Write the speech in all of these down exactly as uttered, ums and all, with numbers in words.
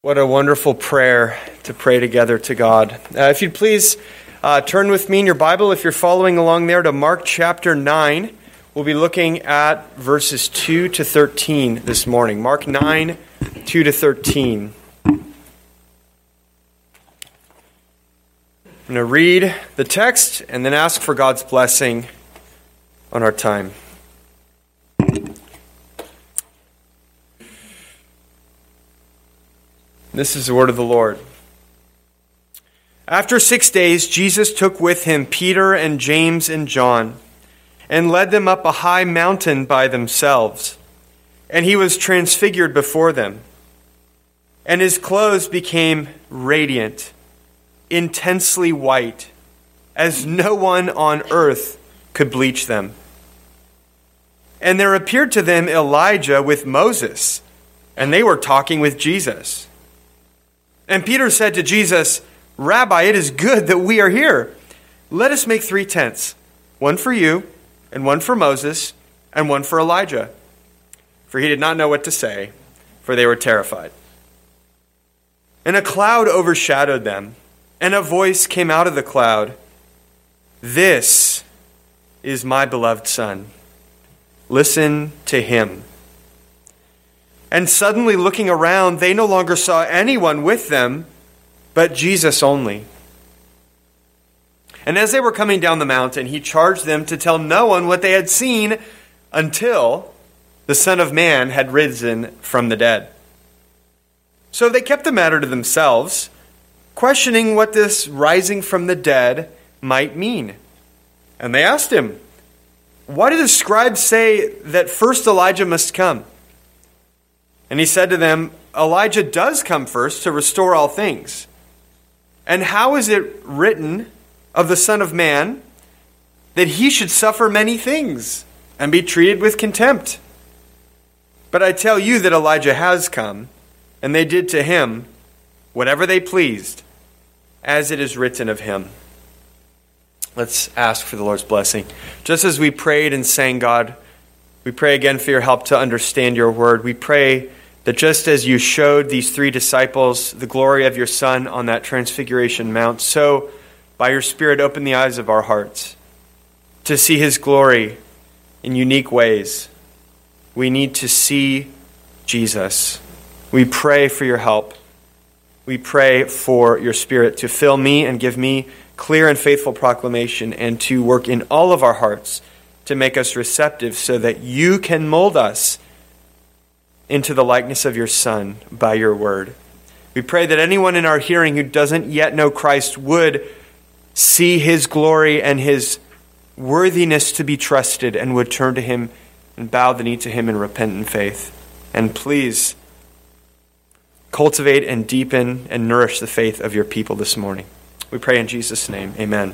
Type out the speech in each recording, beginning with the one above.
What a wonderful prayer to pray together to God. Uh, if you'd please uh, turn with me in your Bible, if you're following along there, to Mark chapter nine. We'll be looking at verses two to thirteen this morning. Mark nine, two to thirteen. I'm going to read the text and then ask for God's blessing on our time. This is the word of the Lord. After six days, Jesus took with him Peter and James and John and led them up a high mountain by themselves. And he was transfigured before them. And his clothes became radiant, intensely white, as no one on earth could bleach them. And there appeared to them Elijah with Moses, and they were talking with Jesus. And Peter said to Jesus, "Rabbi, it is good that we are here. Let us make three tents, one for you, and one for Moses, and one for Elijah." For he did not know what to say, for they were terrified. And a cloud overshadowed them, and a voice came out of the cloud, "This is my beloved Son. Listen to him." And suddenly looking around, they no longer saw anyone with them, but Jesus only. And as they were coming down the mountain, he charged them to tell no one what they had seen until the Son of Man had risen from the dead. So they kept the matter to themselves, questioning what this rising from the dead might mean. And they asked him, "Why do the scribes say that first Elijah must come?" And he said to them, "Elijah does come first to restore all things. And how is it written of the Son of Man that he should suffer many things and be treated with contempt? But I tell you that Elijah has come, and they did to him whatever they pleased, as it is written of him." Let's ask for the Lord's blessing. Just as we prayed and sang, God, we pray again for your help to understand your word. We pray that just as you showed these three disciples the glory of your Son on that Transfiguration Mount, so by your Spirit open the eyes of our hearts to see his glory in unique ways. We need to see Jesus. We pray for your help. We pray for your Spirit to fill me and give me clear and faithful proclamation, and to work in all of our hearts to make us receptive so that you can mold us into the likeness of your Son by your word. We pray that anyone in our hearing who doesn't yet know Christ would see his glory and his worthiness to be trusted, and would turn to him and bow the knee to him in repentant faith. And please cultivate and deepen and nourish the faith of your people this morning. We pray in Jesus' name. Amen.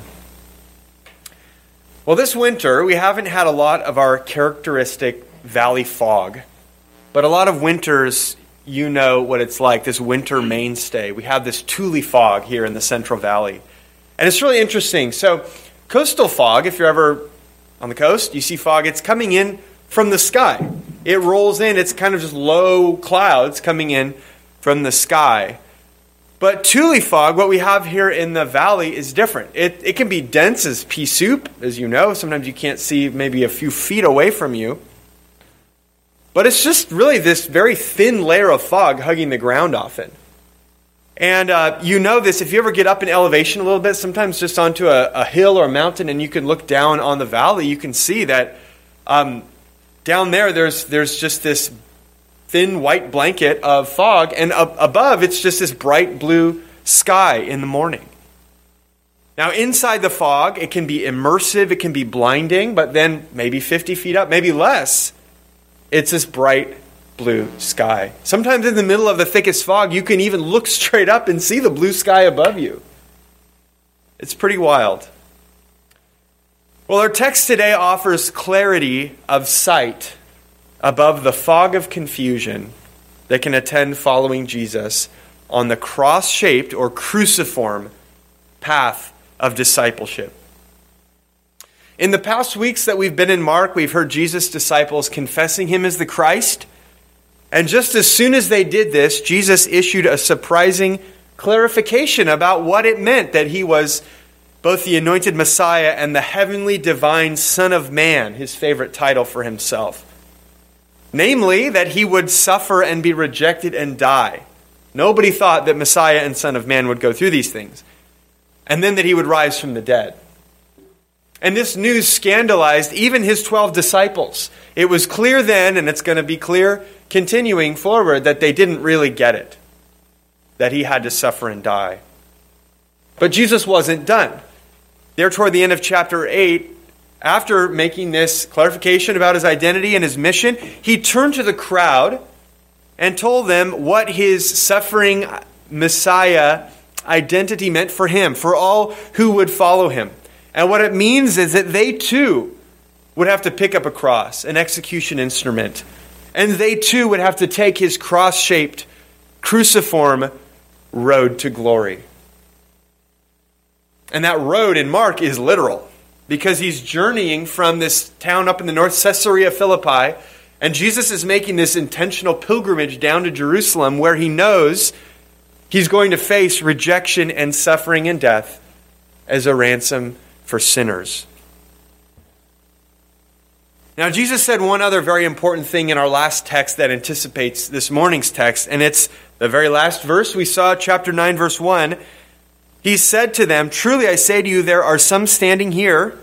Well, this winter, we haven't had a lot of our characteristic valley fog. But a lot of winters, you know what it's like, this winter mainstay. We have this Tule fog here in the Central Valley. And it's really interesting. So coastal fog, if you're ever on the coast, you see fog, it's coming in from the sky. It rolls in, it's kind of just low clouds coming in from the sky. But Tule fog, what we have here in the valley, is different. It, it can be dense as pea soup, as you know. Sometimes you can't see maybe a few feet away from you. But it's just really this very thin layer of fog hugging the ground often. And uh, you know this, if you ever get up in elevation a little bit, sometimes just onto a, a hill or a mountain, and you can look down on the valley, you can see that um, down there, there's there's just this thin white blanket of fog, and up above, it's just this bright blue sky in the morning. Now, inside the fog, it can be immersive, it can be blinding, but then maybe fifty feet up, maybe less, it's this bright blue sky. Sometimes in the middle of the thickest fog, you can even look straight up and see the blue sky above you. It's pretty wild. Well, our text today offers clarity of sight above the fog of confusion that can attend following Jesus on the cross-shaped or cruciform path of discipleship. In the past weeks that we've been in Mark, we've heard Jesus' disciples confessing him as the Christ, And just as soon as they did this, Jesus issued a surprising clarification about what it meant that he was both the anointed Messiah and the heavenly divine Son of Man, his favorite title for himself. Namely, that he would suffer and be rejected and die. Nobody thought that Messiah and Son of Man would go through these things. And then that he would rise from the dead. And this news scandalized even his twelve disciples. It was clear then, and it's going to be clear continuing forward, that they didn't really get it. That he had to suffer and die. But Jesus wasn't done. There toward the end of chapter eight, after making this clarification about his identity and his mission, he turned to the crowd and told them what his suffering Messiah identity meant for him, for all who would follow him. And what it means is that they too would have to pick up a cross, an execution instrument. And they too would have to take his cross-shaped, cruciform road to glory. And that road in Mark is literal, because he's journeying from this town up in the north, Caesarea Philippi, and Jesus is making this intentional pilgrimage down to Jerusalem where he knows he's going to face rejection and suffering and death as a ransom for sinners. Now, Jesus said one other very important thing in our last text that anticipates this morning's text, and it's the very last verse we saw, chapter nine, verse one. He said to them, "Truly I say to you, there are some standing here,"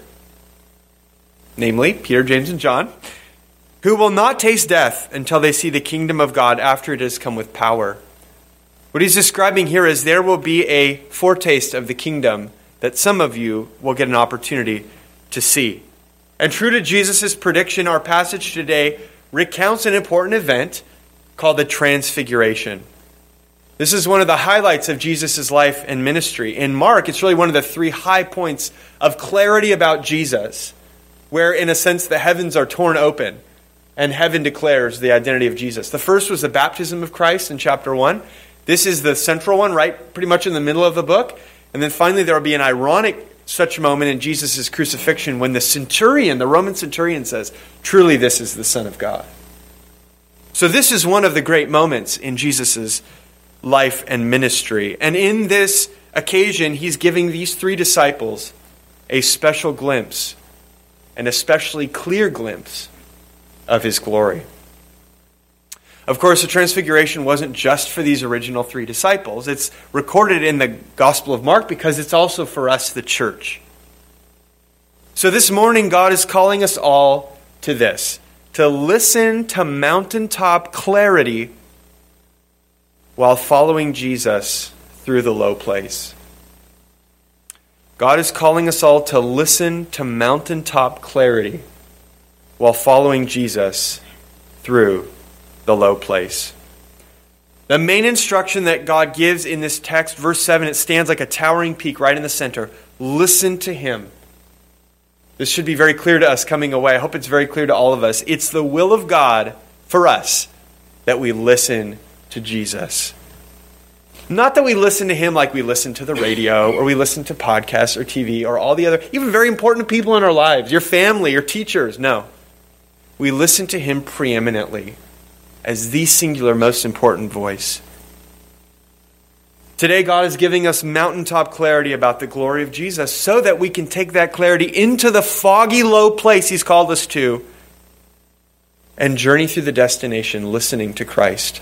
namely Peter, James, and John, "who will not taste death until they see the kingdom of God after it has come with power." What he's describing here is there will be a foretaste of the kingdom that some of you will get an opportunity to see. And true to Jesus' prediction, our passage today recounts an important event called the Transfiguration. This is one of the highlights of Jesus' life and ministry. In Mark, it's really one of the three high points of clarity about Jesus, where in a sense the heavens are torn open and heaven declares the identity of Jesus. The first was the baptism of Christ in chapter one. This is the central one, right pretty much in the middle of the book. And then finally there will be an ironic such moment in Jesus' crucifixion when the centurion, the Roman centurion says, "Truly this is the Son of God." So this is one of the great moments in Jesus' life and ministry. And in this occasion, he's giving these three disciples a special glimpse, an especially clear glimpse of his glory. Of course, the Transfiguration wasn't just for these original three disciples. It's recorded in the Gospel of Mark because it's also for us, the church. So this morning, God is calling us all to this, to listen to mountaintop clarity while following Jesus through the low place. God is calling us all to listen to mountaintop clarity while following Jesus through the low place. The main instruction that God gives in this text, verse seven, it stands like a towering peak right in the center. Listen to him. This should be very clear to us coming away. I hope it's very clear to all of us. It's the will of God for us that we listen to Jesus. Not that we listen to him like we listen to the radio or we listen to podcasts or T V or all the other, even very important people in our lives, your family, your teachers. No. We listen to him preeminently as the singular most important voice. Today, God is giving us mountaintop clarity about the glory of Jesus so that we can take that clarity into the foggy, low place he's called us to and journey through the destination listening to Christ.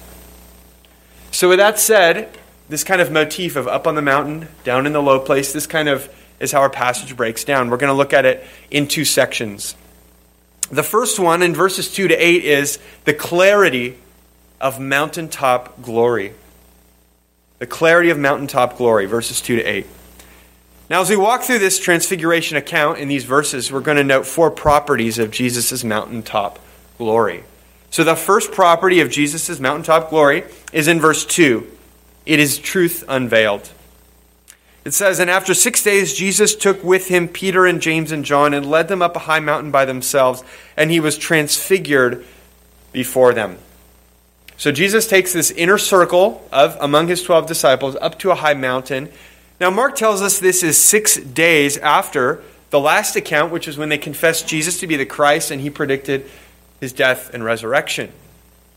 So with that said, this kind of motif of up on the mountain, down in the low place, this kind of is how our passage breaks down. We're going to look at it in two sections. The first one in verses two to eight is the clarity of mountaintop glory. The clarity of mountaintop glory, verses two to eight. Now, as we walk through this transfiguration account in these verses, we're going to note four properties of Jesus' mountaintop glory. So the first property of Jesus' mountaintop glory is in verse two. It is truth unveiled. It says, "And after six days Jesus took with him Peter and James and John and led them up a high mountain by themselves, and he was transfigured before them." So Jesus takes this inner circle of among his twelve disciples up to a high mountain. Now Mark tells us this is six days after the last account, which is when they confessed Jesus to be the Christ and he predicted his death and resurrection.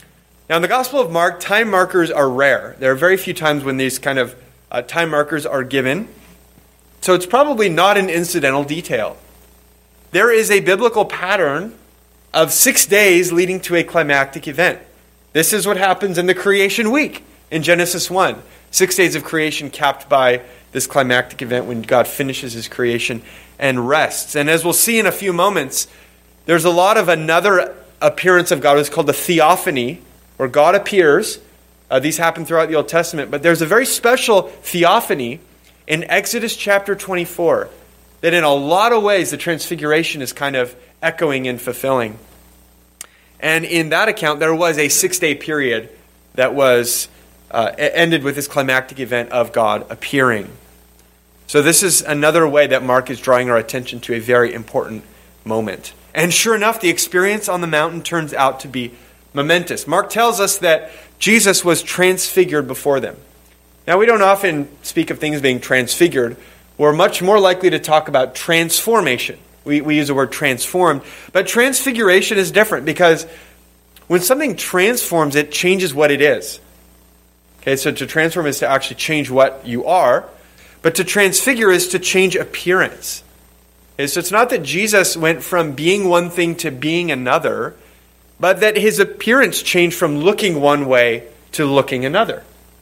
Now, in the Gospel of Mark, time markers are rare. There are very few times when these kind of uh, time markers are given. So it's probably not an incidental detail. There is a biblical pattern of six days leading to a climactic event. This is what happens in the creation week in Genesis one. Six days of creation capped by this climactic event when God finishes his creation and rests. And as we'll see in a few moments, there's a lot of another appearance of God. It's called the theophany, where God appears. Uh, these happen throughout the Old Testament. But there's a very special theophany in Exodus chapter twenty-four that in a lot of ways the transfiguration is kind of echoing and fulfilling. And in that account, there was a six-day period that was uh, ended with this climactic event of God appearing. So this is another way that Mark is drawing our attention to a very important moment. And sure enough, the experience on the mountain turns out to be momentous. Mark tells us that Jesus was transfigured before them. Now, we don't often speak of things being transfigured. We're much more likely to talk about transformation. We, we use the word transformed. But transfiguration is different because when something transforms, it changes what it is. Okay, so to transform is to actually change what you are. But to transfigure is to change appearance. Okay, so it's not that Jesus went from being one thing to being another, but that his appearance changed from looking one way to looking another.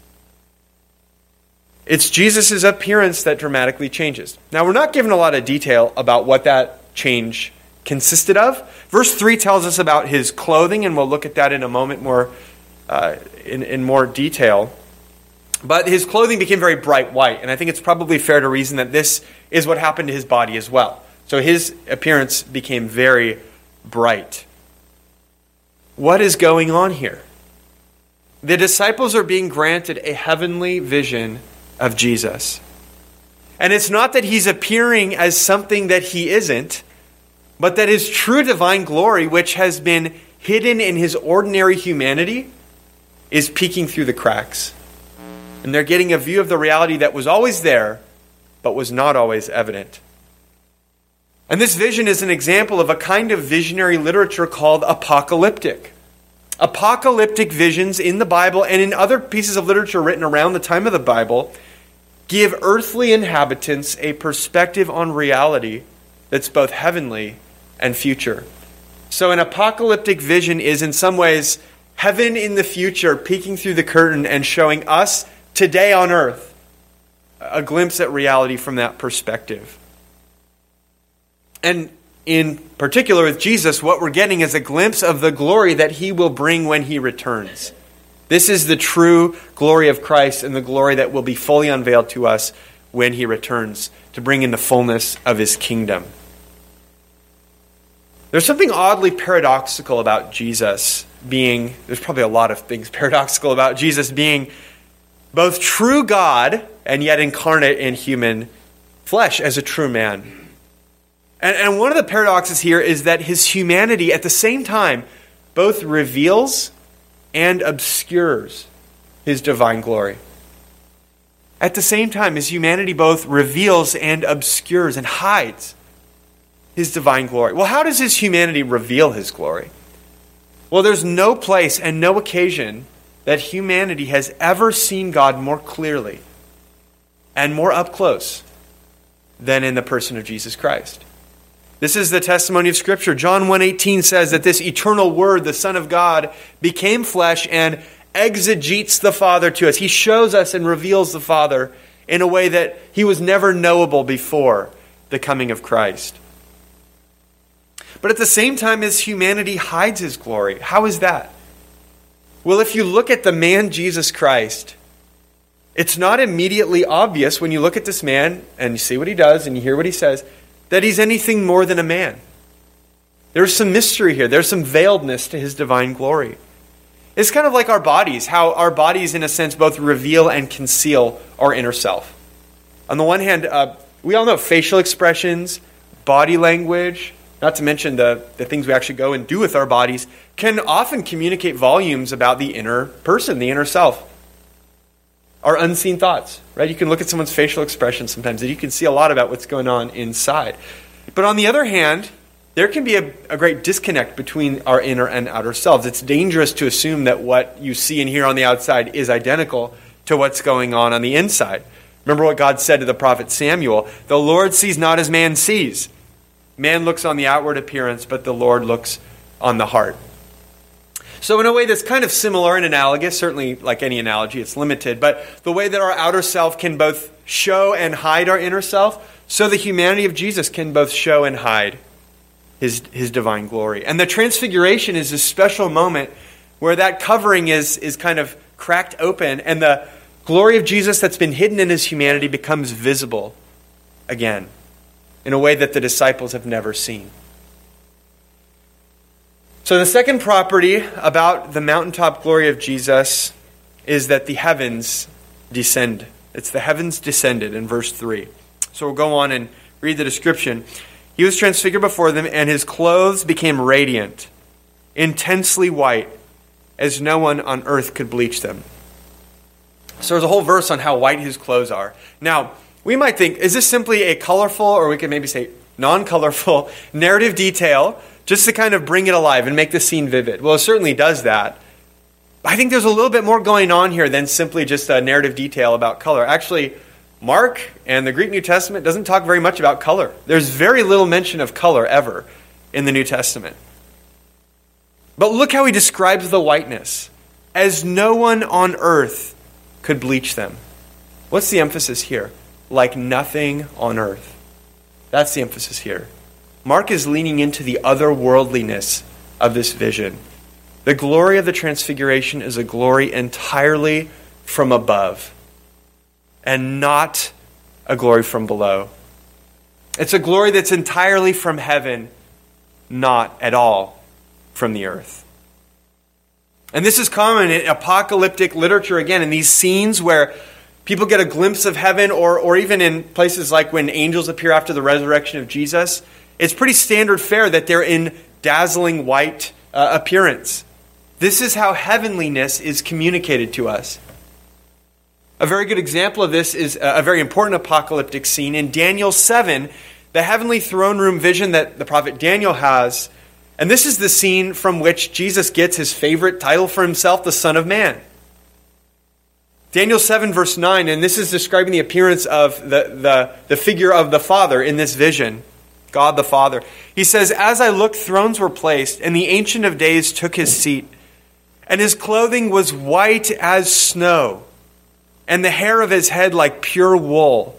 It's Jesus' appearance that dramatically changes. Now, we're not given a lot of detail about what that change consisted of. Verse three tells us about his clothing, and we'll look at that in a moment more uh, in, in more detail. But his clothing became very bright white, and I think it's probably fair to reason that this is what happened to his body as well. So his appearance became very bright. What is going on here? The disciples are being granted a heavenly vision of Jesus. And it's not that he's appearing as something that he isn't, but that his true divine glory, which has been hidden in his ordinary humanity, is peeking through the cracks. And they're getting a view of the reality that was always there, but was not always evident. And this vision is an example of a kind of visionary literature called apocalyptic. Apocalyptic visions in the Bible and in other pieces of literature written around the time of the Bible give earthly inhabitants a perspective on reality that's both heavenly and future. So an apocalyptic vision is in some ways heaven in the future peeking through the curtain and showing us today on earth a glimpse at reality from that perspective. And in particular with Jesus, what we're getting is a glimpse of the glory that he will bring when he returns. This is the true glory of Christ and the glory that will be fully unveiled to us when he returns to bring in the fullness of his kingdom. There's something oddly paradoxical about Jesus being, there's probably a lot of things paradoxical about Jesus being both true God and yet incarnate in human flesh as a true man. And, and one of the paradoxes here is that his humanity at the same time both reveals and obscures his divine glory. At the same time, his humanity both reveals and obscures and hides his divine glory. Well, how does his humanity reveal his glory? Well, there's no place and no occasion that humanity has ever seen God more clearly and more up close than in the person of Jesus Christ. This is the testimony of Scripture. John one eighteen says that this eternal Word, the Son of God, became flesh and exegetes the Father to us. He shows us and reveals the Father in a way that he was never knowable before the coming of Christ. But at the same time, his humanity hides his glory. How is that? Well, if you look at the man Jesus Christ, it's not immediately obvious when you look at this man and you see what he does and you hear what he says, that he's anything more than a man. There's some mystery here. There's some veiledness to his divine glory. It's kind of like our bodies, how our bodies, in a sense, both reveal and conceal our inner self. On the one hand, uh, we all know facial expressions, body language, not to mention the, the things we actually go and do with our bodies, can often communicate volumes about the inner person, the inner self. Our unseen thoughts, right? You can look at someone's facial expression sometimes and you can see a lot about what's going on inside. But on the other hand, there can be a, a great disconnect between our inner and outer selves. It's dangerous to assume that what you see and hear on the outside is identical to what's going on on the inside. Remember what God said to the prophet Samuel, "The Lord sees not as man sees. Man looks on the outward appearance, but the Lord looks on the heart." So in a way that's kind of similar and analogous, certainly like any analogy, it's limited, but the way that our outer self can both show and hide our inner self, so the humanity of Jesus can both show and hide his, his divine glory. And the transfiguration is a special moment where that covering is, is kind of cracked open, and the glory of Jesus that's been hidden in his humanity becomes visible again in a way that the disciples have never seen. So the second property about the mountaintop glory of Jesus is that the heavens descend. It's the heavens descended in verse three. So we'll go on and read the description. "He was transfigured before them, and his clothes became radiant, intensely white, as no one on earth could bleach them." So there's a whole verse on how white his clothes are. Now, we might think, is this simply a colorful, or we could maybe say non-colorful, narrative detail just to kind of bring it alive and make the scene vivid? Well, it certainly does that. I think there's a little bit more going on here than simply just a narrative detail about color. Actually, Mark and the Greek New Testament doesn't talk very much about color. There's very little mention of color ever in the New Testament. But look how he describes the whiteness. As no one on earth could bleach them. What's the emphasis here? Like nothing on earth. That's the emphasis here. Mark is leaning into the otherworldliness of this vision. The glory of the transfiguration is a glory entirely from above and not a glory from below. It's a glory that's entirely from heaven, not at all from the earth. And this is common in apocalyptic literature, again, in these scenes where people get a glimpse of heaven, or, or even in places like when angels appear after the resurrection of Jesus. It's pretty standard fare that they're in dazzling white uh, appearance. This is how heavenliness is communicated to us. A very good example of this is a very important apocalyptic scene in Daniel seven, the heavenly throne room vision that the prophet Daniel has. And this is the scene from which Jesus gets his favorite title for himself, the Son of Man. Daniel seven verse nine, and this is describing the appearance of the, the, the figure of the Father in this vision. God the Father. He says, "As I looked, thrones were placed, and the Ancient of Days took his seat. And his clothing was white as snow, and the hair of his head like pure wool."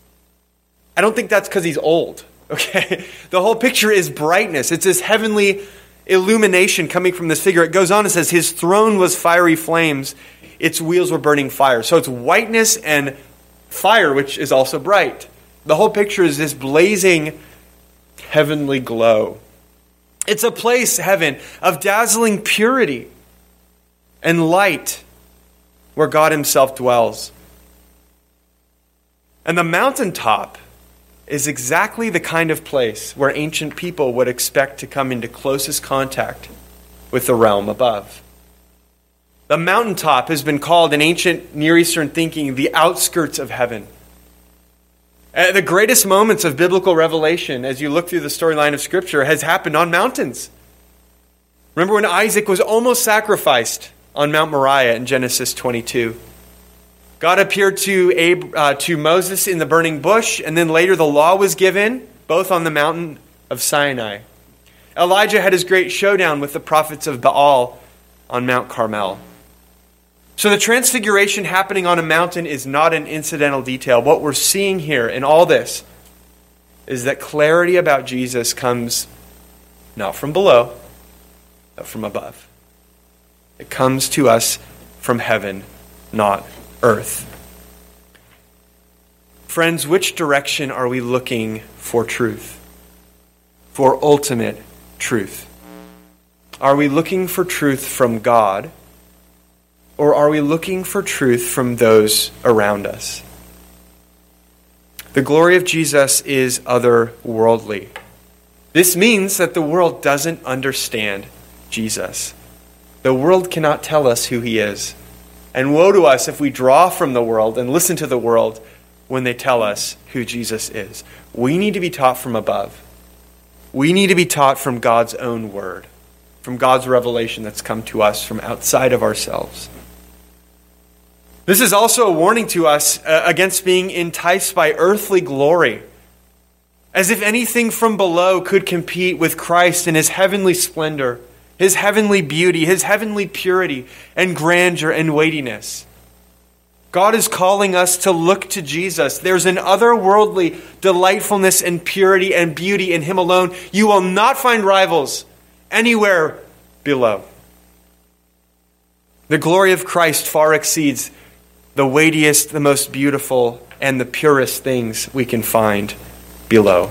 I don't think that's because he's old. Okay? The whole picture is brightness. It's this heavenly illumination coming from this figure. It goes on and says, "His throne was fiery flames. Its wheels were burning fire." So it's whiteness and fire, which is also bright. The whole picture is this blazing heavenly glow. It's a place, heaven, of dazzling purity and light where God himself dwells. And the mountaintop is exactly the kind of place where ancient people would expect to come into closest contact with the realm above. The mountaintop has been called in ancient Near Eastern thinking the outskirts of heaven. Uh, the greatest moments of biblical revelation, as you look through the storyline of Scripture, has happened on mountains. Remember when Isaac was almost sacrificed on Mount Moriah in Genesis twenty-two. God appeared to, Ab- uh, to Moses in the burning bush, and then later the law was given, both on the mountain of Sinai. Elijah had his great showdown with the prophets of Baal on Mount Carmel. So the transfiguration happening on a mountain is not an incidental detail. What we're seeing here in all this is that clarity about Jesus comes not from below, but from above. It comes to us from heaven, not earth. Friends, which direction are we looking for truth? For ultimate truth? Are we looking for truth from God? Or are we looking for truth from those around us? The glory of Jesus is otherworldly. This means that the world doesn't understand Jesus. The world cannot tell us who he is. And woe to us if we draw from the world and listen to the world when they tell us who Jesus is. We need to be taught from above. We need to be taught from God's own word, from God's revelation that's come to us from outside of ourselves. This is also a warning to us uh, against being enticed by earthly glory, as if anything from below could compete with Christ in his heavenly splendor, his heavenly beauty, his heavenly purity and grandeur and weightiness. God is calling us to look to Jesus. There's an otherworldly delightfulness and purity and beauty in him alone. You will not find rivals anywhere below. The glory of Christ far exceeds the weightiest, the most beautiful, and the purest things we can find below.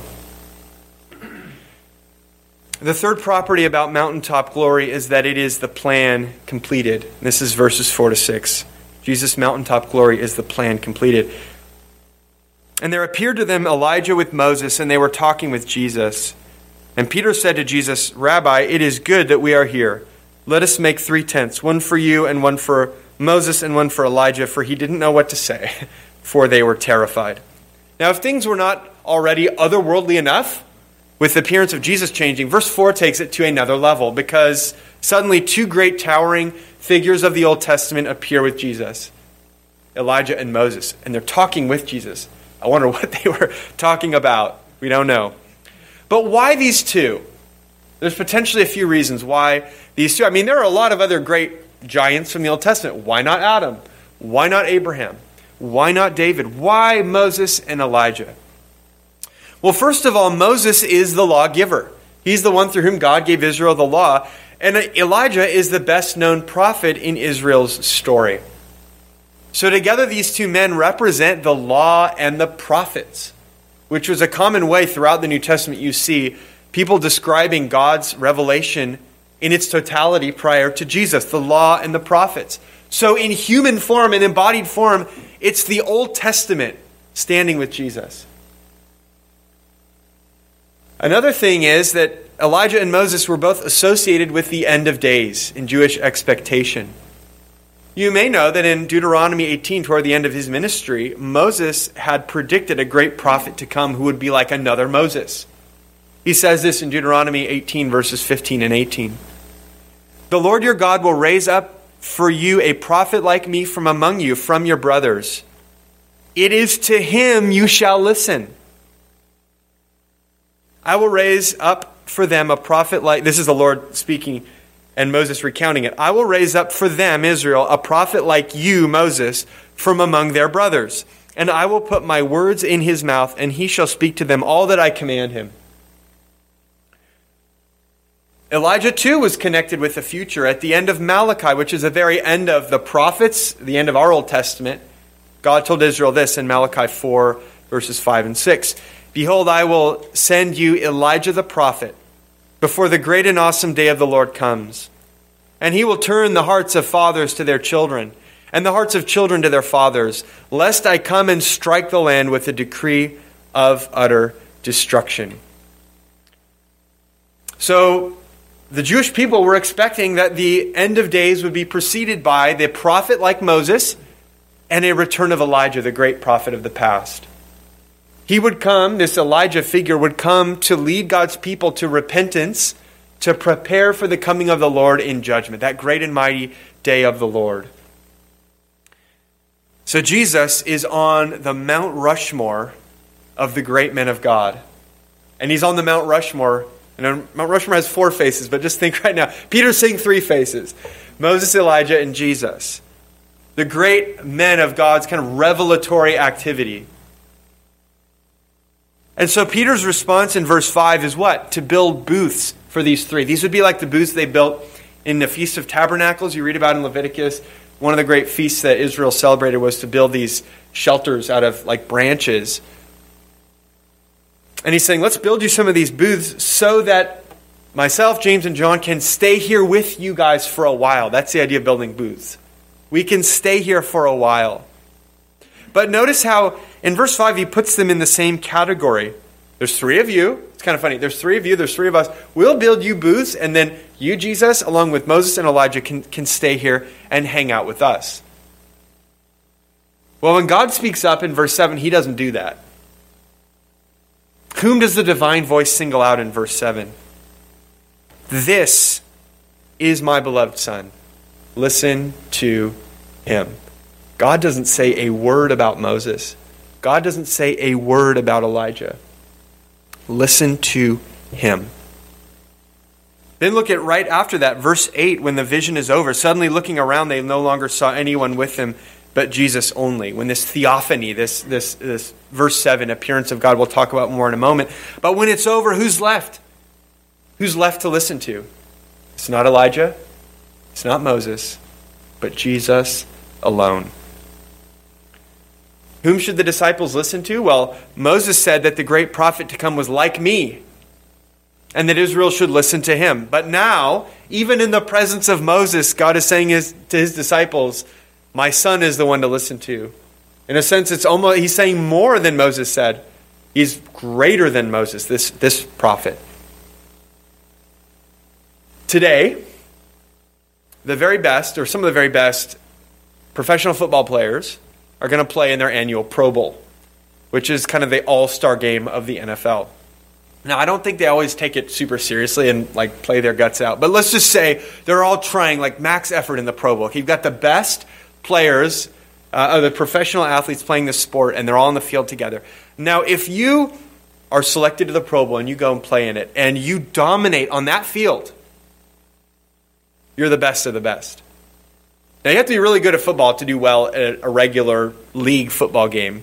The third property about mountaintop glory is that it is the plan completed. This is verses four to six. Jesus' mountaintop glory is the plan completed. And there appeared to them Elijah with Moses, and they were talking with Jesus. And Peter said to Jesus, "Rabbi, it is good that we are here. Let us make three tents, one for you and one for Moses and one for Elijah," for he didn't know what to say, for they were terrified. Now, if things were not already otherworldly enough, with the appearance of Jesus changing, verse four takes it to another level, because suddenly two great towering figures of the Old Testament appear with Jesus, Elijah and Moses, and they're talking with Jesus. I wonder what they were talking about. We don't know. But why these two? There's potentially a few reasons why these two. I mean, there are a lot of other great giants from the Old Testament. Why not Adam? Why not Abraham? Why not David? Why Moses and Elijah? Well, first of all, Moses is the lawgiver. He's the one through whom God gave Israel the law. And Elijah is the best known prophet in Israel's story. So together these two men represent the law and the prophets, which was a common way throughout the New Testament. You see people describing God's revelation in its totality prior to Jesus, the law and the prophets. So in human form, in embodied form, it's the Old Testament standing with Jesus. Another thing is that Elijah and Moses were both associated with the end of days in Jewish expectation. You may know that in Deuteronomy eighteen, toward the end of his ministry, Moses had predicted a great prophet to come who would be like another Moses. He says this in Deuteronomy eighteen, verses fifteen and eighteen. "The Lord your God will raise up for you a prophet like me from among you, from your brothers. It is to him you shall listen. I will raise up for them a prophet like," this is the Lord speaking and Moses recounting it. "I will raise up for them, Israel, a prophet like you, Moses, from among their brothers. And I will put my words in his mouth, and he shall speak to them all that I command him." Elijah too was connected with the future. At the end of Malachi, which is the very end of the prophets, the end of our Old Testament, God told Israel this in Malachi four, verses five and six. "Behold, I will send you Elijah the prophet before the great and awesome day of the Lord comes. And he will turn the hearts of fathers to their children, and the hearts of children to their fathers, lest I come and strike the land with a decree of utter destruction." So the Jewish people were expecting that the end of days would be preceded by the prophet like Moses and a return of Elijah, the great prophet of the past. He would come, this Elijah figure would come to lead God's people to repentance, to prepare for the coming of the Lord in judgment, that great and mighty day of the Lord. So Jesus is on the Mount Rushmore of the great men of God. And he's on the Mount Rushmore. And Mount Rushmore has four faces, but just think right now. Peter's seeing three faces. Moses, Elijah, and Jesus. The great men of God's kind of revelatory activity. And so Peter's response in verse five is what? To build booths for these three. These would be like the booths they built in the Feast of Tabernacles you read about in Leviticus. One of the great feasts that Israel celebrated was to build these shelters out of like branches. And he's saying, let's build you some of these booths so that myself, James, and John can stay here with you guys for a while. That's the idea of building booths. We can stay here for a while. But notice how in verse five he puts them in the same category. There's three of you. It's kind of funny. There's three of you. There's three of us. We'll build you booths, and then you, Jesus, along with Moses and Elijah, can, can stay here and hang out with us. Well, when God speaks up in verse seven, he doesn't do that. Whom does the divine voice single out in verse seven? This is my beloved Son. Listen to him. God doesn't say a word about Moses. God doesn't say a word about Elijah. Listen to him. Then look at right after that, verse eight, when the vision is over. Suddenly looking around, they no longer saw anyone with them but Jesus only. When this theophany, this, this, this verse seven, appearance of God, we'll talk about more in a moment. But when it's over, who's left? Who's left to listen to? It's not Elijah. It's not Moses. But Jesus alone. Whom should the disciples listen to? Well, Moses said that the great prophet to come was like me, and that Israel should listen to him. But now, even in the presence of Moses, God is saying his, to his disciples, my son is the one to listen to. In a sense, it's almost he's saying more than Moses said. He's greater than Moses, this, this prophet. Today, the very best, or some of the very best professional football players are going to play in their annual Pro Bowl, which is kind of the all-star game of the N F L. Now, I don't think they always take it super seriously and like play their guts out, but let's just say they're all trying like max effort in the Pro Bowl. You've got the best players, uh, the professional athletes playing this sport, and they're all on the field together. Now, if you are selected to the Pro Bowl and you go and play in it, and you dominate on that field, you're the best of the best. Now, you have to be really good at football to do well at a regular league football game.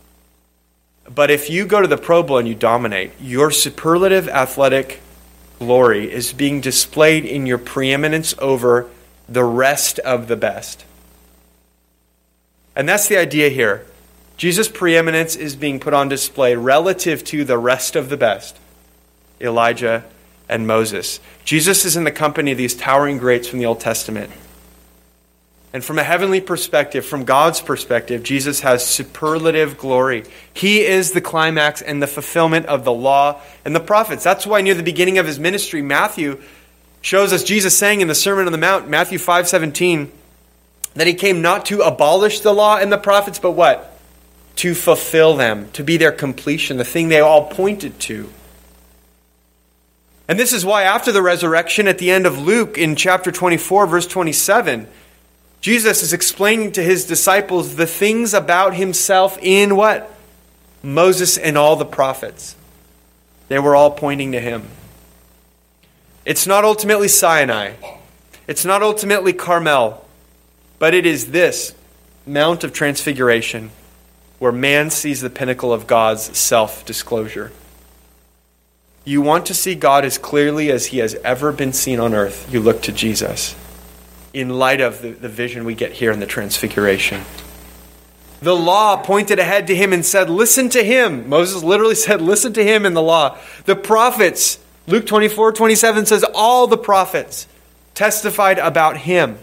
But if you go to the Pro Bowl and you dominate, your superlative athletic glory is being displayed in your preeminence over the rest of the best. And that's the idea here. Jesus' preeminence is being put on display relative to the rest of the best, Elijah and Moses. Jesus is in the company of these towering greats from the Old Testament. And from a heavenly perspective, from God's perspective, Jesus has superlative glory. He is the climax and the fulfillment of the law and the prophets. That's why near the beginning of his ministry, Matthew shows us Jesus saying in the Sermon on the Mount, Matthew five seventeen, that he came not to abolish the law and the prophets, but what? To fulfill them, to be their completion, the thing they all pointed to. And this is why after the resurrection, at the end of Luke, in chapter twenty-four, verse twenty-seven, Jesus is explaining to his disciples the things about himself in what? Moses and all the prophets. They were all pointing to him. It's not ultimately Sinai. It's not ultimately Carmel. But it is this Mount of Transfiguration where man sees the pinnacle of God's self-disclosure. You want to see God as clearly as he has ever been seen on earth, you look to Jesus. In light of the, the vision we get here in the Transfiguration. The law pointed ahead to him and said, listen to him. Moses literally said, listen to him in the law. The prophets, Luke twenty-four twenty-seven says, all the prophets testified about him.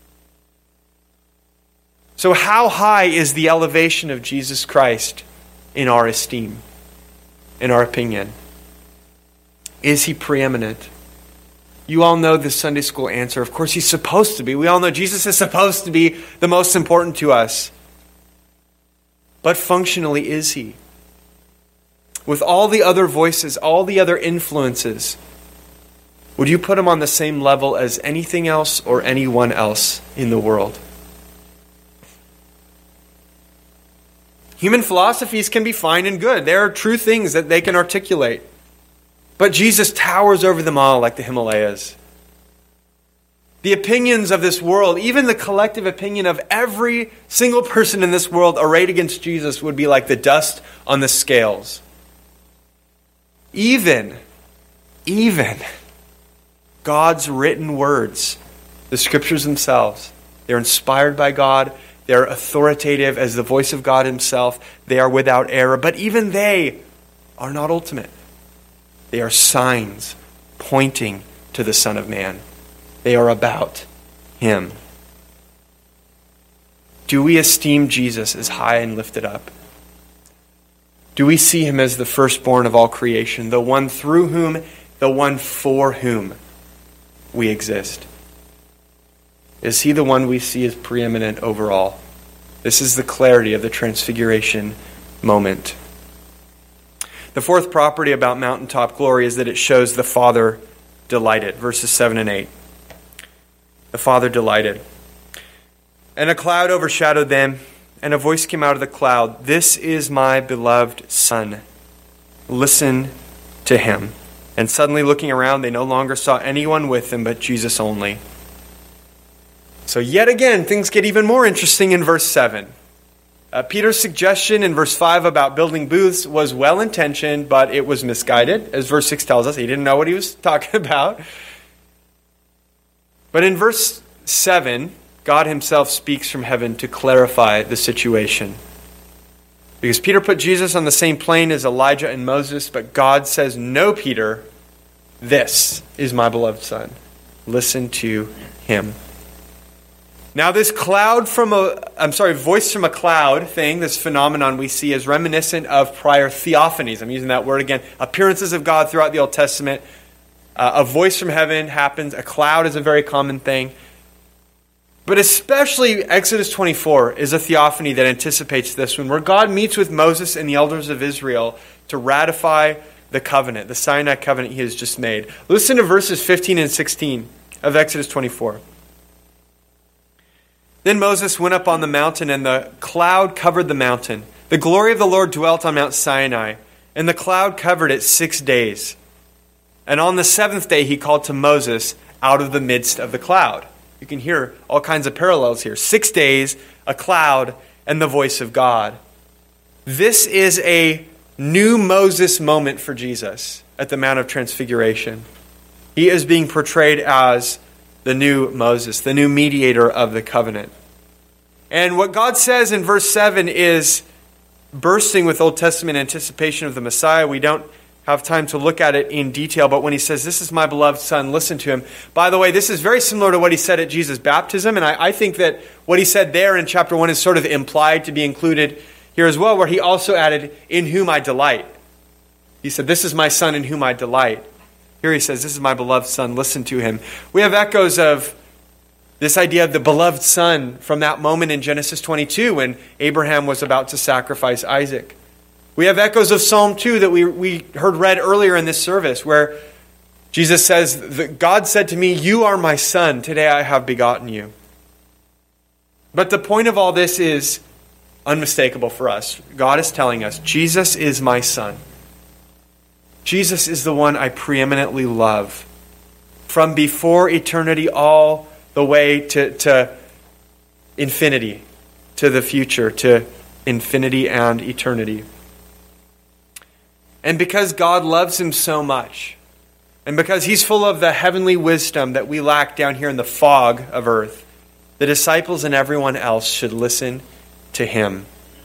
So how high is the elevation of Jesus Christ in our esteem, in our opinion? Is he preeminent? You all know the Sunday school answer. Of course, he's supposed to be. We all know Jesus is supposed to be the most important to us. But functionally, is he? With all the other voices, all the other influences, would you put him on the same level as anything else or anyone else in the world? Human philosophies can be fine and good. There are true things that they can articulate. But Jesus towers over them all like the Himalayas. The opinions of this world, even the collective opinion of every single person in this world arrayed against Jesus would be like the dust on the scales. Even, even God's written words, the scriptures themselves, they're inspired by God. They're authoritative as the voice of God himself. They are without error. But even they are not ultimate. They are signs pointing to the Son of Man. They are about him. Do we esteem Jesus as high and lifted up? Do we see him as the firstborn of all creation, the one through whom, the one for whom we exist? Is he the one we see as preeminent over all? This is the clarity of the Transfiguration moment. The fourth property about mountaintop glory is that it shows the Father delighted. Verses seven and eight. The Father delighted. And a cloud overshadowed them, and a voice came out of the cloud. This is my beloved Son. Listen to him. And suddenly looking around, they no longer saw anyone with them but Jesus only. So yet again, things get even more interesting in verse seven. Uh, Peter's suggestion in verse five about building booths was well-intentioned, but it was misguided. As verse six tells us, he didn't know what he was talking about. But in verse seven, God himself speaks from heaven to clarify the situation. Because Peter put Jesus on the same plane as Elijah and Moses, but God says, no, Peter, this is my beloved Son. Listen to him. Now this cloud from a, I'm sorry, voice from a cloud thing, this phenomenon we see is reminiscent of prior theophanies. I'm using that word again. Appearances of God throughout the Old Testament. Uh, a voice from heaven happens. A cloud is a very common thing. But especially Exodus twenty-four is a theophany that anticipates this one, where God meets with Moses and the elders of Israel to ratify the covenant, the Sinai covenant he has just made. Listen to verses fifteen and sixteen of Exodus twenty-four. Then Moses went up on the mountain, and the cloud covered the mountain. The glory of the Lord dwelt on Mount Sinai, and the cloud covered it six days. And on the seventh day he called to Moses out of the midst of the cloud. You can hear all kinds of parallels here. Six days, a cloud, and the voice of God. This is a new Moses moment for Jesus at the Mount of Transfiguration. He is being portrayed as the new Moses, the new mediator of the covenant. And what God says in verse seven is bursting with Old Testament anticipation of the Messiah. We don't have time to look at it in detail, but when he says, this is my beloved Son, listen to him. By the way, this is very similar to what he said at Jesus' baptism, and I, I think that what he said there in chapter one is sort of implied to be included here as well, where he also added, in whom I delight. He said, this is my Son in whom I delight. Here he says, this is my beloved Son, listen to him. We have echoes of this idea of the beloved Son from that moment in Genesis twenty-two when Abraham was about to sacrifice Isaac. We have echoes of Psalm two that we, we heard read earlier in this service where Jesus says, God said to me, you are my Son, today I have begotten you. But the point of all this is unmistakable for us. God is telling us, Jesus is my Son. Jesus is the one I preeminently love. From before eternity all the way to, to infinity, to the future, to infinity and eternity. And because God loves him so much, and because he's full of the heavenly wisdom that we lack down here in the fog of earth, the disciples and everyone else should listen to him.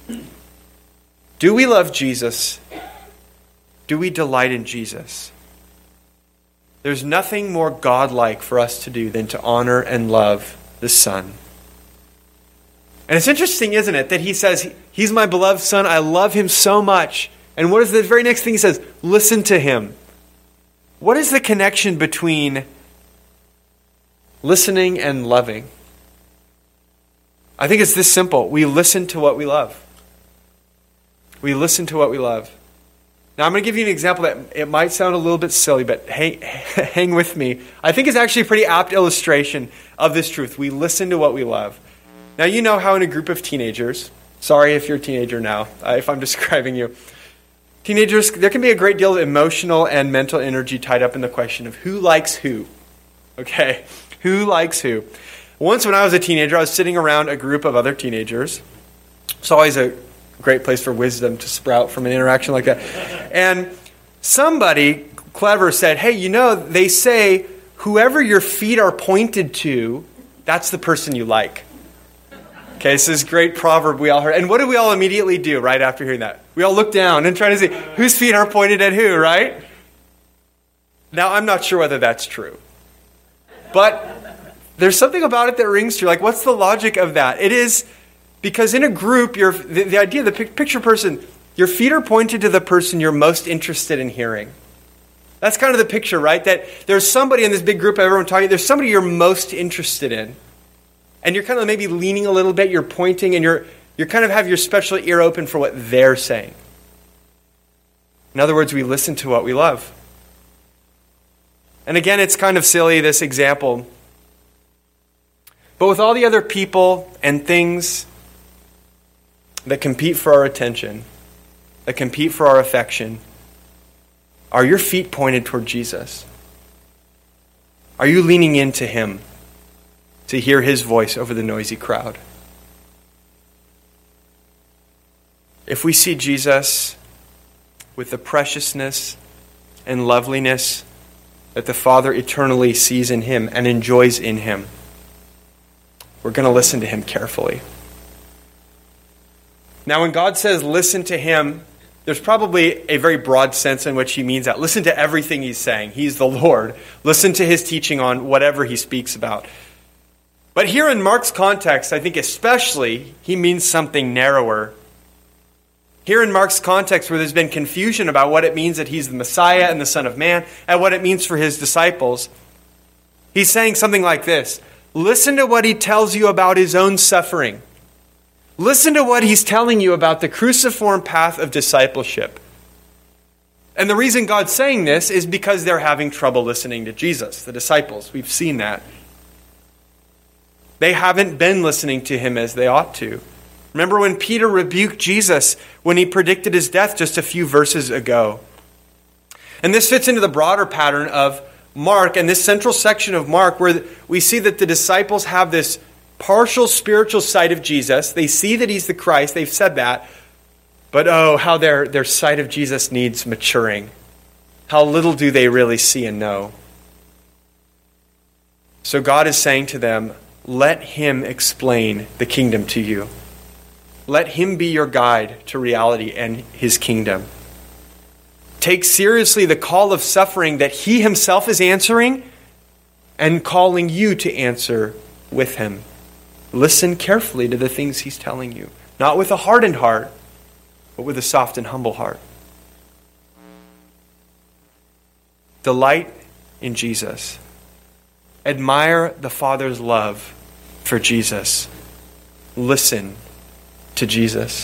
Do we love Jesus? Do we delight in Jesus? There's nothing more godlike for us to do than to honor and love the Son. And it's interesting, isn't it, that he says, he's my beloved Son, I love him so much. And what is the very next thing he says? Listen to him. What is the connection between listening and loving? I think it's this simple. We listen to what we love. We listen to what we love. Now, I'm going to give you an example that it might sound a little bit silly, but hang, hang with me. I think it's actually a pretty apt illustration of this truth. We listen to what we love. Now, you know how in a group of teenagers, sorry if you're a teenager now, uh, if I'm describing you, teenagers, there can be a great deal of emotional and mental energy tied up in the question of who likes who. Okay, who likes who? Once when I was a teenager, I was sitting around a group of other teenagers. It's always a great place for wisdom to sprout from an interaction like that. And somebody clever said, hey, you know, they say whoever your feet are pointed to, that's the person you like. Okay, this is a great proverb we all heard. And what do we all immediately do right after hearing that? We all look down and try to see whose feet are pointed at who, right? Now, I'm not sure whether that's true. But there's something about it that rings true. Like, what's the logic of that? It is because in a group, you're, the, the idea, the picture person, your feet are pointed to the person you're most interested in hearing. That's kind of the picture, right? That there's somebody in this big group of everyone talking, there's somebody you're most interested in. And you're kind of maybe leaning a little bit, you're pointing, and you're you kind of have your special ear open for what they're saying. In other words, we listen to what we love. And again, it's kind of silly, this example. But with all the other people and things that compete for our attention, that compete for our affection, are your feet pointed toward Jesus? Are you leaning into him to hear his voice over the noisy crowd? If we see Jesus with the preciousness and loveliness that the Father eternally sees in him and enjoys in him, we're going to listen to him carefully. Now, when God says listen to him, there's probably a very broad sense in which he means that. Listen to everything he's saying. He's the Lord. Listen to his teaching on whatever he speaks about. But here in Mark's context, I think especially, he means something narrower. Here in Mark's context, where there's been confusion about what it means that he's the Messiah and the Son of Man, and what it means for his disciples, he's saying something like this. Listen to what he tells you about his own suffering. Listen to what he's telling you about the cruciform path of discipleship. And the reason God's saying this is because they're having trouble listening to Jesus, the disciples. We've seen that. They haven't been listening to him as they ought to. Remember when Peter rebuked Jesus when he predicted his death just a few verses ago. And this fits into the broader pattern of Mark and this central section of Mark where we see that the disciples have this partial spiritual sight of Jesus. They see that he's the Christ. They've said that. But oh, how their, their sight of Jesus needs maturing. How little do they really see and know. So God is saying to them, let him explain the kingdom to you. Let him be your guide to reality and his kingdom. Take seriously the call of suffering that he himself is answering and calling you to answer with him. Listen carefully to the things he's telling you. Not with a hardened heart, but with a soft and humble heart. Delight in Jesus. Admire the Father's love for Jesus. Listen to Jesus.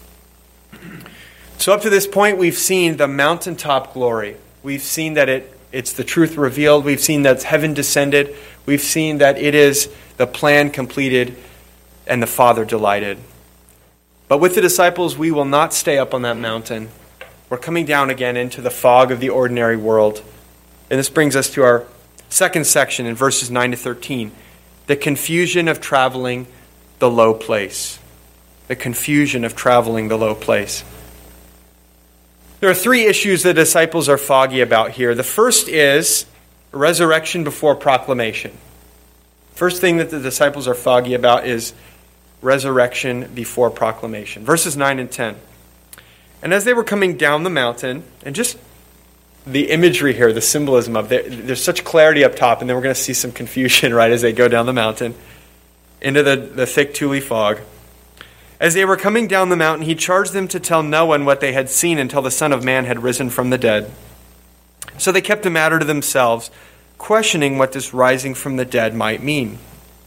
So up to this point, we've seen the mountaintop glory. We've seen that it, it's the truth revealed. We've seen that it's heaven descended. We've seen that it is the plan completed and the Father delighted. But with the disciples, we will not stay up on that mountain. We're coming down again into the fog of the ordinary world. And this brings us to our second section in verses nine to thirteen. The confusion of traveling the low place. The confusion of traveling the low place. There are three issues the disciples are foggy about here. The first is resurrection before proclamation. First thing that the disciples are foggy about is resurrection before proclamation. Verses nine and ten. And as they were coming down the mountain, and just the imagery here, the symbolism of it, there's such clarity up top, and then we're going to see some confusion right as they go down the mountain into the, the thick Tule fog. As they were coming down the mountain, he charged them to tell no one what they had seen until the Son of Man had risen from the dead. So they kept the matter to themselves, questioning what this rising from the dead might mean.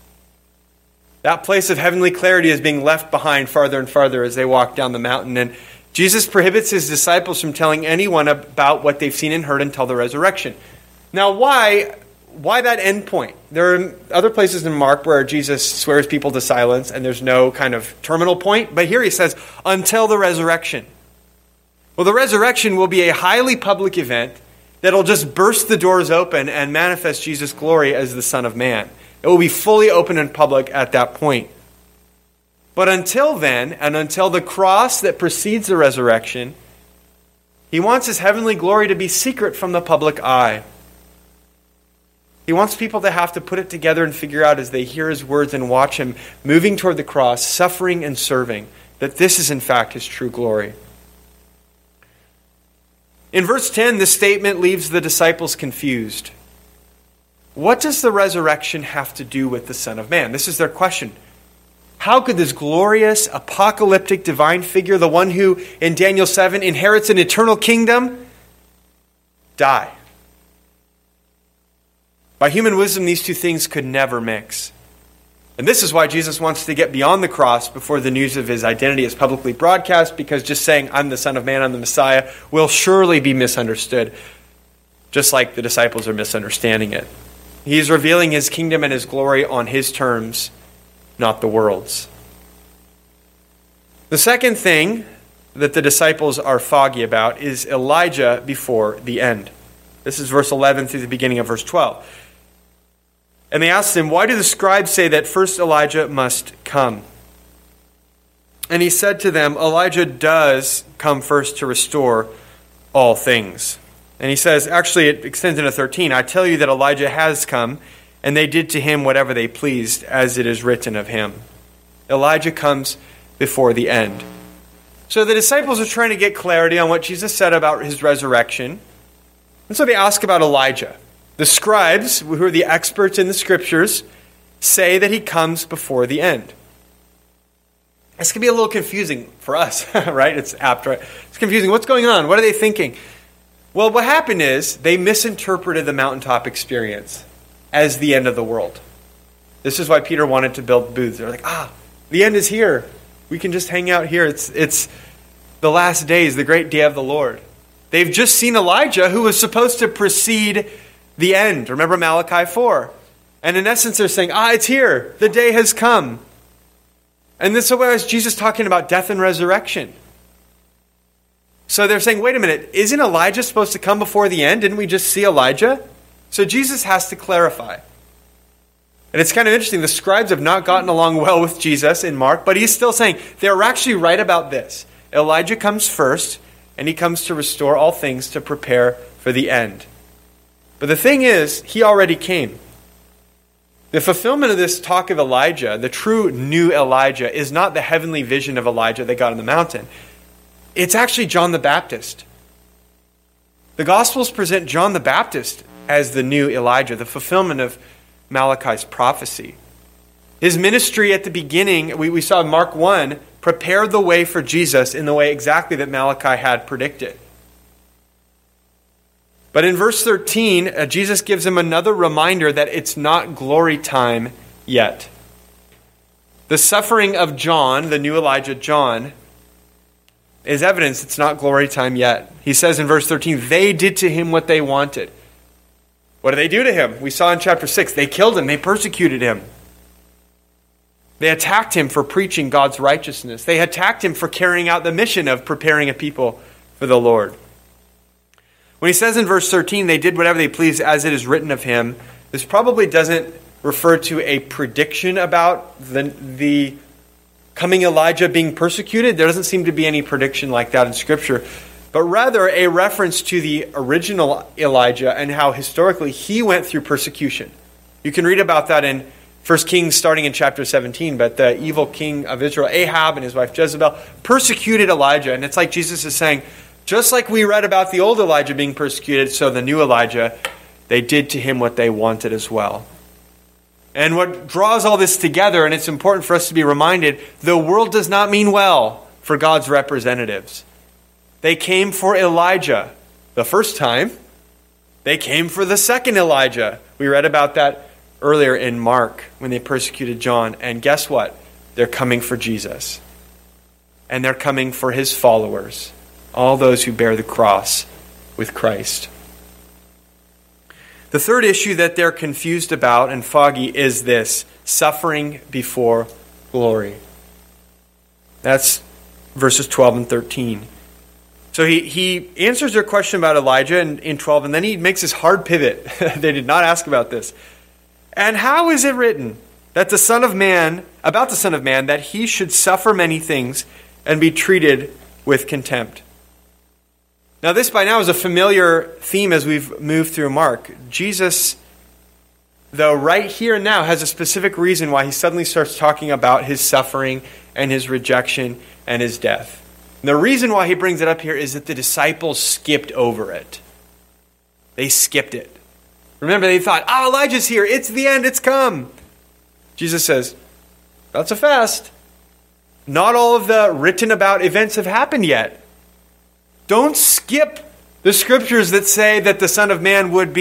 That place of heavenly clarity is being left behind farther and farther as they walk down the mountain. And Jesus prohibits his disciples from telling anyone about what they've seen and heard until the resurrection. Now, why, why that end point? There are other places in Mark where Jesus swears people to silence and there's no kind of terminal point. But here he says, until the resurrection. Well, the resurrection will be a highly public event that'll just burst the doors open and manifest Jesus' glory as the Son of Man. It will be fully open in public at that point. But until then, and until the cross that precedes the resurrection, he wants his heavenly glory to be secret from the public eye. He wants people to have to put it together and figure out as they hear his words and watch him moving toward the cross, suffering and serving, that this is in fact his true glory. In verse ten, this statement leaves the disciples confused. What does the resurrection have to do with the Son of Man? This is their question. How could this glorious, apocalyptic, divine figure, the one who in Daniel seven inherits an eternal kingdom, die? By human wisdom, these two things could never mix. And this is why Jesus wants to get beyond the cross before the news of his identity is publicly broadcast, because just saying, I'm the Son of Man, I'm the Messiah, will surely be misunderstood, just like the disciples are misunderstanding it. He's revealing his kingdom and his glory on his terms, not the world's. The second thing that the disciples are foggy about is Elijah before the end. This is verse eleven through the beginning of verse twelve. And they asked him, why do the scribes say that first Elijah must come? And he said to them, Elijah does come first to restore all things. And he says, actually it extends into thirteen, I tell you that Elijah has come, and they did to him whatever they pleased, as it is written of him. Elijah comes before the end. So the disciples are trying to get clarity on what Jesus said about his resurrection. And so they ask about Elijah. The scribes, who are the experts in the scriptures, say that he comes before the end. This can be a little confusing for us, right? It's apt, right? It's confusing. What's going on? What are they thinking? Well, what happened is they misinterpreted the mountaintop experience as the end of the world. This is why Peter wanted to build booths. They're like, ah, the end is here. We can just hang out here. It's, it's the last days, the great day of the Lord. They've just seen Elijah, who was supposed to precede the end. Remember Malachi four. And in essence, they're saying, ah, it's here. The day has come. And this is Jesus talking about death and resurrection. So they're saying, wait a minute, isn't Elijah supposed to come before the end? Didn't we just see Elijah? So Jesus has to clarify. And it's kind of interesting. The scribes have not gotten along well with Jesus in Mark, but he's still saying they're actually right about this. Elijah comes first, and he comes to restore all things to prepare for the end. But the thing is, he already came. The fulfillment of this talk of Elijah, the true new Elijah, is not the heavenly vision of Elijah they got on the mountain. It's actually John the Baptist. The Gospels present John the Baptist as the new Elijah, the fulfillment of Malachi's prophecy. His ministry at the beginning, we, we saw in Mark one, prepared the way for Jesus in the way exactly that Malachi had predicted. But in verse thirteen, uh, Jesus gives him another reminder that it's not glory time yet. The suffering of John, the new Elijah John, is evidence it's not glory time yet. He says in verse thirteen, they did to him what they wanted. What did they do to him? We saw in chapter six, they killed him, they persecuted him. They attacked him for preaching God's righteousness. They attacked him for carrying out the mission of preparing a people for the Lord. When he says in verse thirteen, they did whatever they pleased as it is written of him, this probably doesn't refer to a prediction about the, the coming Elijah being persecuted. There doesn't seem to be any prediction like that in Scripture, but rather a reference to the original Elijah and how historically he went through persecution. You can read about that in First Kings starting in chapter seventeen, but the evil king of Israel, Ahab, and his wife Jezebel persecuted Elijah. And it's like Jesus is saying, just like we read about the old Elijah being persecuted, so the new Elijah, they did to him what they wanted as well. And what draws all this together, and it's important for us to be reminded, the world does not mean well for God's representatives. They came for Elijah the first time. They came for the second Elijah. We read about that earlier in Mark when they persecuted John. And guess what? They're coming for Jesus. And they're coming for his followers, all those who bear the cross with Christ. The third issue that they're confused about and foggy is this: suffering before glory. That's verses twelve and thirteen. So he, he answers their question about Elijah in, in twelve, and then he makes this hard pivot. They did not ask about this. And how is it written that the Son of Man, about the Son of Man, that he should suffer many things and be treated with contempt? Now this by now is a familiar theme as we've moved through Mark. Jesus, though, right here and now has a specific reason why he suddenly starts talking about his suffering and his rejection and his death. And the reason why he brings it up here is that the disciples skipped over it. They skipped it. Remember, they thought, ah, oh, Elijah's here. It's the end. It's come. Jesus says, not so fast. Not all of the written about events have happened yet. Don't skip the scriptures that say that the Son of Man would be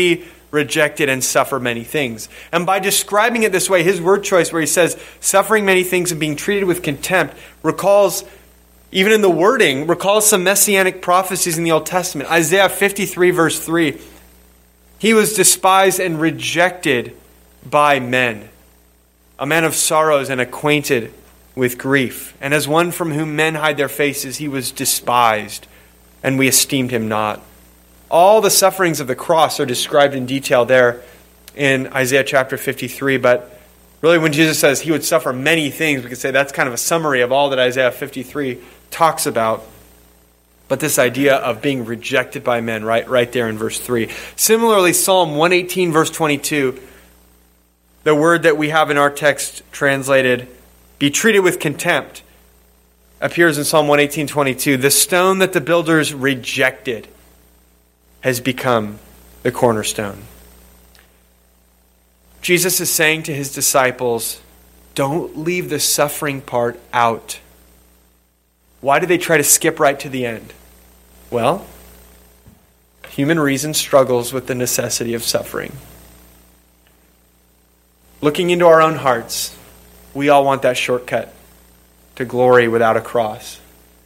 rejected, and suffer many things. And by describing it this way, his word choice where he says suffering many things and being treated with contempt recalls, even in the wording, recalls some messianic prophecies in the Old Testament. Isaiah fifty-three verse three, he was despised and rejected by men, a man of sorrows and acquainted with grief. And as one from whom men hide their faces, he was despised, and we esteemed him not. All the sufferings of the cross are described in detail there in Isaiah chapter fifty-three. But really when Jesus says he would suffer many things, we could say that's kind of a summary of all that Isaiah fifty-three talks about. But this idea of being rejected by men, right, right there in verse three. Similarly, Psalm one eighteen verse twenty-two, the word that we have in our text translated, be treated with contempt, appears in Psalm one eighteen twenty-two. The stone that the builders rejected has become the cornerstone. Jesus is saying to his disciples, don't leave the suffering part out. Why do they try to skip right to the end? Well, human reason struggles with the necessity of suffering. Looking into our own hearts, we all want that shortcut to glory without a cross.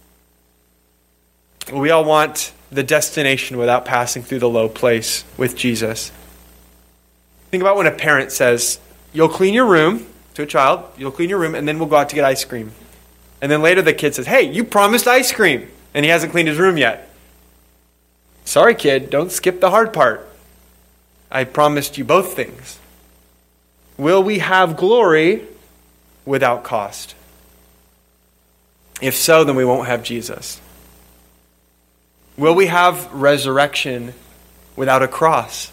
We all want the destination without passing through the low place with Jesus. Think about when a parent says, you'll clean your room, to a child, you'll clean your room, and then we'll go out to get ice cream. And then later the kid says, hey, you promised ice cream, and he hasn't cleaned his room yet. Sorry, kid, don't skip the hard part. I promised you both things. Will we have glory without cost? If so, then we won't have Jesus. Will we have resurrection without a cross?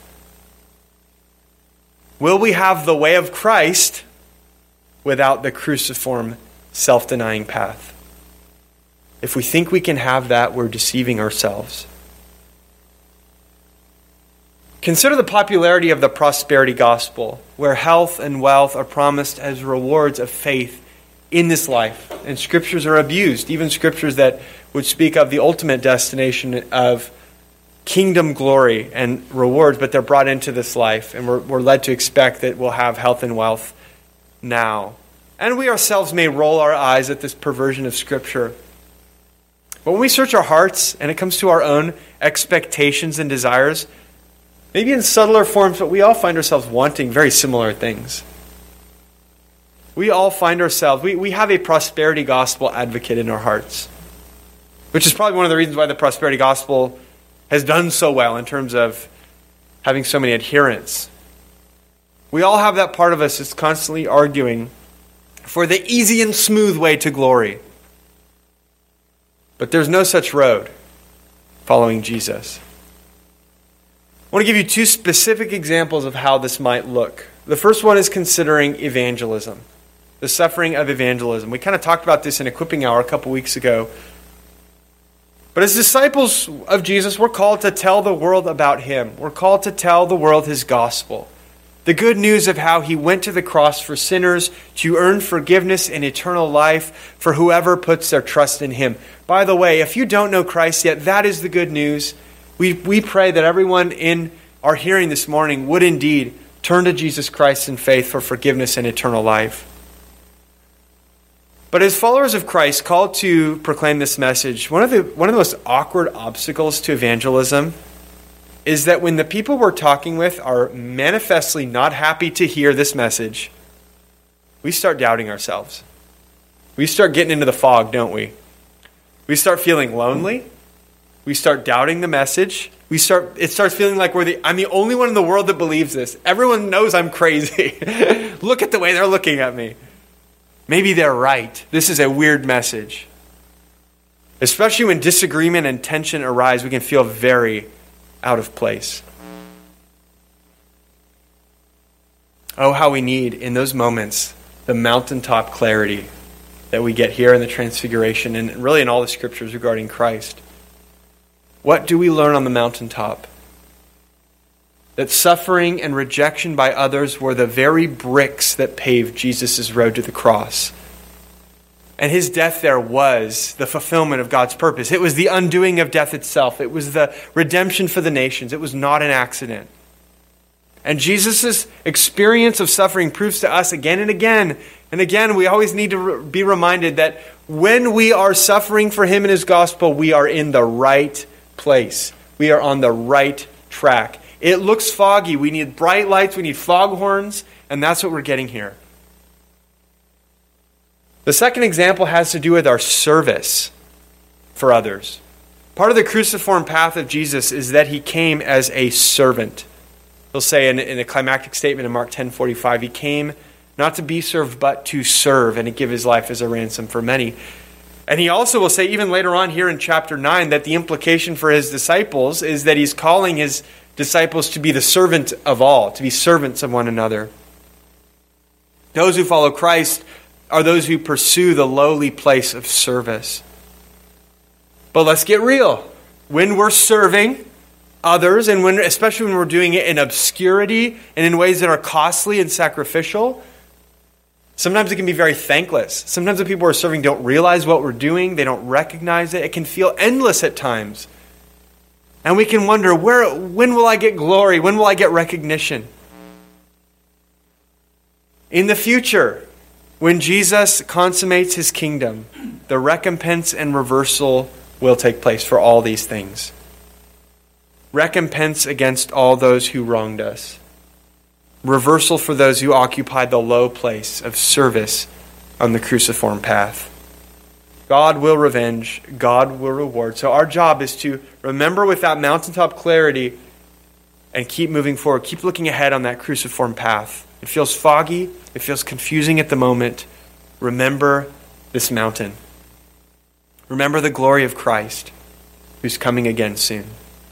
Will we have the way of Christ without the cruciform, self-denying path? If we think we can have that, we're deceiving ourselves. Consider the popularity of the prosperity gospel, where health and wealth are promised as rewards of faith in this life. And scriptures are abused, even scriptures that would speak of the ultimate destination of kingdom glory and rewards, but they're brought into this life, and we're, we're led to expect that we'll have health and wealth now. And we ourselves may roll our eyes at this perversion of Scripture. But when we search our hearts and it comes to our own expectations and desires, maybe in subtler forms, but we all find ourselves wanting very similar things. We all find ourselves, we, we have a prosperity gospel advocate in our hearts, which is probably one of the reasons why the prosperity gospel has done so well in terms of having so many adherents. We all have that part of us that's constantly arguing for the easy and smooth way to glory. But there's no such road following Jesus. I want to give you two specific examples of how this might look. The first one is considering evangelism, the suffering of evangelism. We kind of talked about this in Equipping Hour a couple weeks ago. But as disciples of Jesus, we're called to tell the world about Him. We're called to tell the world His gospel. The good news of how He went to the cross for sinners to earn forgiveness and eternal life for whoever puts their trust in Him. By the way, if you don't know Christ yet, that is the good news. We, we pray that everyone in our hearing this morning would indeed turn to Jesus Christ in faith for forgiveness and eternal life. But as followers of Christ called to proclaim this message, one of the one of the most awkward obstacles to evangelism is that when the people we're talking with are manifestly not happy to hear this message, we start doubting ourselves. We start getting into the fog, don't we? We start feeling lonely. We start doubting the message. We start it starts feeling like we're the I'm the only one in the world that believes this. Everyone knows I'm crazy. Look at the way they're looking at me. Maybe they're right. This is a weird message. Especially when disagreement and tension arise, we can feel very out of place. Oh, how we need, in those moments, the mountaintop clarity that we get here in the Transfiguration and really in all the scriptures regarding Christ. What do we learn on the mountaintop? That suffering and rejection by others were the very bricks that paved Jesus' road to the cross. And His death there was the fulfillment of God's purpose. It was the undoing of death itself. It was the redemption for the nations. It was not an accident. And Jesus' experience of suffering proves to us again and again and again, we always need to be reminded that when we are suffering for him and his gospel, we are in the right place. We are on the right track. It looks foggy. We need bright lights. We need foghorns. And that's what we're getting here. The second example has to do with our service for others. Part of the cruciform path of Jesus is that he came as a servant. He'll say in, in a climactic statement in Mark ten forty-five, he came not to be served, but to serve and to give his life as a ransom for many. And he also will say, even later on here in chapter nine, that the implication for his disciples is that he's calling his disciples to be the servant of all, to be servants of one another. Those who follow Christ are those who pursue the lowly place of service. But let's get real. When we're serving others, and when, especially when we're doing it in obscurity and in ways that are costly and sacrificial, sometimes it can be very thankless. Sometimes the people we're serving don't realize what we're doing. They don't recognize it. It can feel endless at times. And we can wonder, where, when will I get glory? When will I get recognition? In the future, when Jesus consummates his kingdom, the recompense and reversal will take place for all these things. Recompense against all those who wronged us. Reversal for those who occupied the low place of service on the cruciform path. God will revenge. God will reward. So our job is to remember with that mountaintop clarity and keep moving forward. Keep looking ahead on that cruciform path. It feels foggy. It feels confusing at the moment. Remember this mountain. Remember the glory of Christ, who's coming again soon.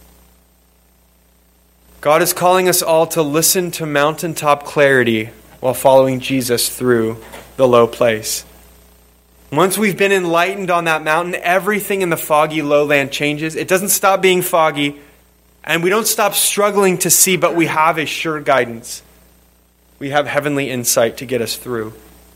God is calling us all to listen to mountaintop clarity while following Jesus through the low place. Once we've been enlightened on that mountain, everything in the foggy lowland changes. It doesn't stop being foggy, and we don't stop struggling to see, but we have a sure guidance. We have heavenly insight to get us through.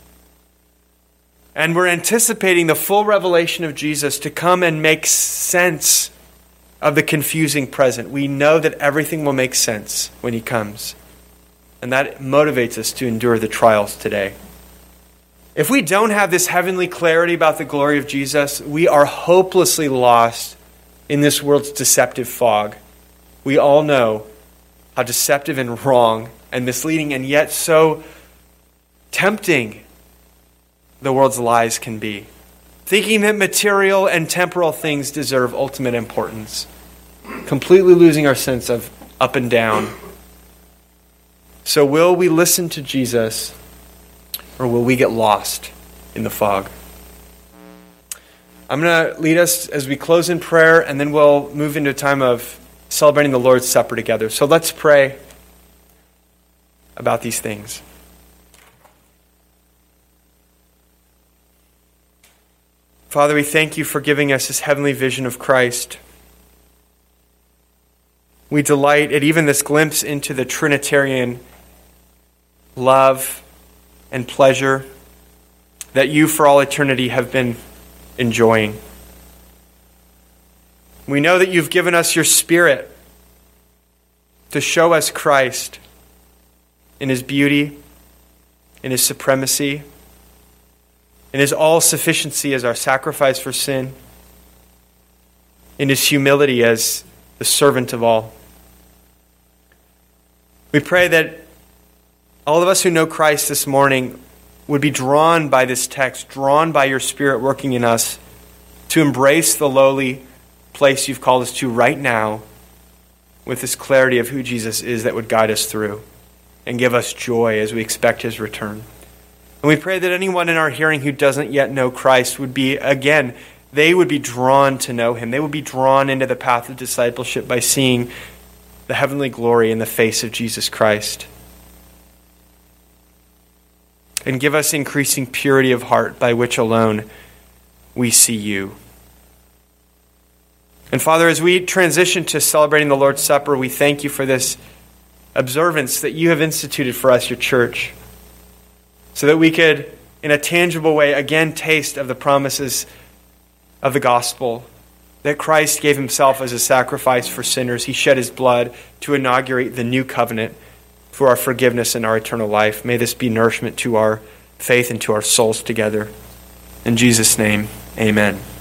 And we're anticipating the full revelation of Jesus to come and make sense of the confusing present. We know that everything will make sense when he comes. And that motivates us to endure the trials today. If we don't have this heavenly clarity about the glory of Jesus, we are hopelessly lost in this world's deceptive fog. We all know how deceptive and wrong and misleading and yet so tempting the world's lies can be. Thinking that material and temporal things deserve ultimate importance. Completely losing our sense of up and down. So will we listen to Jesus, or will we get lost in the fog? I'm going to lead us as we close in prayer, and then we'll move into a time of celebrating the Lord's Supper together. So let's pray about these things. Father, we thank you for giving us this heavenly vision of Christ. We delight at even this glimpse into the Trinitarian love and pleasure that you for all eternity have been enjoying. We know that you've given us your Spirit to show us Christ in his beauty, in his supremacy, in his all-sufficiency as our sacrifice for sin, in his humility as the servant of all. We pray that all of us who know Christ this morning would be drawn by this text, drawn by your Spirit working in us to embrace the lowly place you've called us to right now with this clarity of who Jesus is that would guide us through and give us joy as we expect his return. And we pray that anyone in our hearing who doesn't yet know Christ would be, again, they would be drawn to know him. They would be drawn into the path of discipleship by seeing the heavenly glory in the face of Jesus Christ. And give us increasing purity of heart by which alone we see you. And Father, as we transition to celebrating the Lord's Supper, we thank you for this observance that you have instituted for us, your church, so that we could, in a tangible way, again taste of the promises of the gospel, that Christ gave himself as a sacrifice for sinners. He shed his blood to inaugurate the new covenant for our forgiveness and our eternal life. May this be nourishment to our faith and to our souls together. In Jesus' name, amen.